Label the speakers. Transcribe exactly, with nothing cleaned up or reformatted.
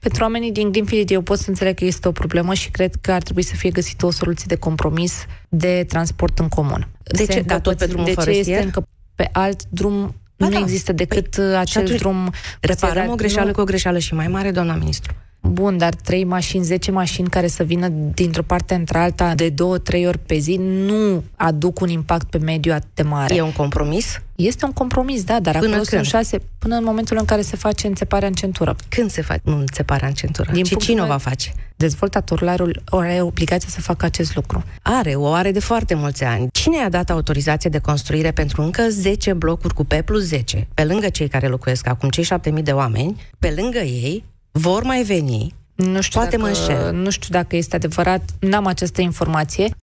Speaker 1: Pentru oamenii din Greenfield eu pot să înțeleg că este o problemă și cred că ar trebui să fie găsită o soluție de compromis de transport în comun.
Speaker 2: De ce? Da, tot pe drumul
Speaker 1: de
Speaker 2: forestier?
Speaker 1: ce este încă pe alt drum?
Speaker 2: Ba
Speaker 1: nu
Speaker 2: da.
Speaker 1: există decât păi, acel
Speaker 2: atunci
Speaker 1: drum...
Speaker 2: Reparăm o greșeală
Speaker 1: nu...
Speaker 2: cu o greșeală și mai mare, doamna ministru.
Speaker 1: Bun, dar trei mașini, zece mașini care să vină dintr-o parte într-alta de două, trei ori pe zi nu aduc un impact pe mediu atât de mare.
Speaker 2: E un compromis?
Speaker 1: Este un compromis, da, dar
Speaker 2: până
Speaker 1: acolo sunt șase, până în momentul în care se face înțeparea în centură.
Speaker 2: Când se face înțeparea în centură?
Speaker 1: Din
Speaker 2: și cine o va face?
Speaker 1: Dezvoltatorul are, are obligația să facă acest lucru.
Speaker 2: Are, o are de foarte mulți ani. Cine i-a dat autorizație de construire pentru încă zece blocuri cu P plus zece? Pe lângă cei care locuiesc acum, cei șapte mii de oameni, pe lângă ei vor mai veni.
Speaker 1: Nu știu,
Speaker 2: Poate
Speaker 1: dacă,
Speaker 2: mă înșel.
Speaker 1: nu știu dacă este adevărat, n-am această informație.